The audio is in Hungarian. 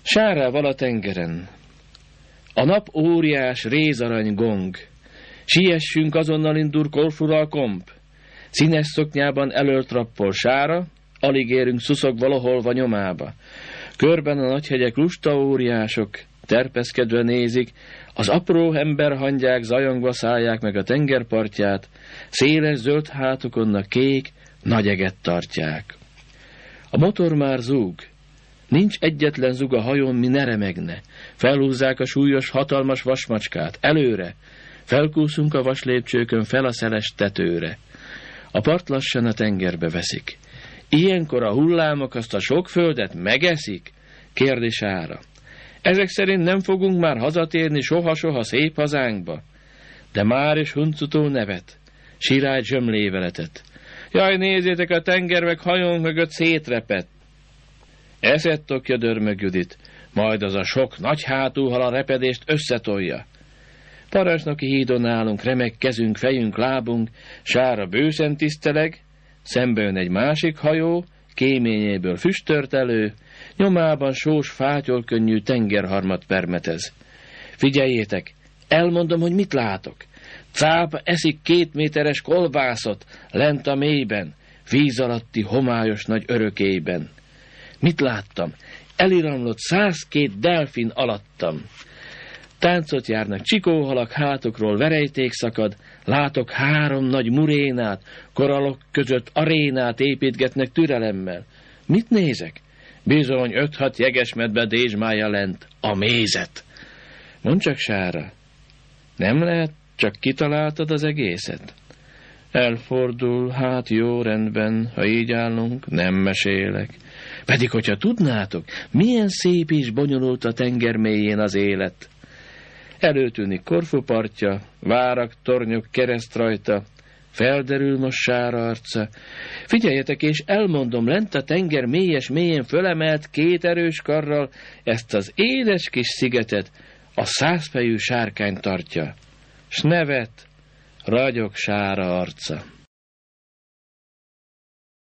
Sárával a tengeren. A nap óriás rézarany gong. Siessünk, azonnal indul Korfura a komp. Színes szoknyában elölt rappol Sára, alig érünk szuszog valaholva nyomába. Körben a nagyhegyek lusta óriások, terpeszkedve nézik, az apró emberhangyák zajongva szállják meg a tengerpartját, széles zöld hátukon a kék, nagy eget tartják. A motor már zúg. Nincs egyetlen zug a hajón, mi ne remegne. Felhúzzák a súlyos, hatalmas vasmacskát. Előre. Felkúszunk a vaslépcsőkön fel a szeles tetőre. A part lassan a tengerbe veszik. Ilyenkor a hullámok azt a sok földet megeszik? Kérdi Sára. Ezek szerint nem fogunk már hazatérni soha-soha szép hazánkba. De már is huncutó nevet. Sirály zsömléveletet. Jaj, nézzétek, a tenger meg hajón mögött szétrepett. Eszed tokja, dörmög Judit, majd az a sok nagy hátú hal a repedést összetolja. Parancsnoki hídon állunk, remeg kezünk, fejünk, lábunk, Sára bőszen tiszteleg, szemben egy másik hajó, kéményéből füsttört elő, nyomában sós, fátyolkönnyű tengerharmat permetez. Figyeljétek, elmondom, hogy mit látok. Cápa eszik 2 méteres kolbászot lent a mélyben, víz alatti homályos nagy örökélyben. Mit láttam? Eliramlott 102 delfin alattam. Táncot járnak csikóhalak, hátokról verejték szakad, látok 3 nagy murénát, korallok között arénát építgetnek türelemmel. Mit nézek? Bizony 5-6 jegesmedbe dézsmálja lent a mézet. Mondd csak, Sára, nem lehet, csak kitaláltad az egészet? Elfordul, hát jó, rendben, ha így állunk, nem mesélek. Pedig, hogyha tudnátok, milyen szép és bonyolult a tenger mélyén az élet. Előtűnik Korfu partja, várak, tornyok, kereszt rajta, felderül most Sára arca. Figyeljetek, és elmondom, lent a tenger mélyes mélyén fölemelt 2 erős karral ezt az édes kis szigetet a 100 fejű sárkány tartja. S nevet, ragyog Sára arca.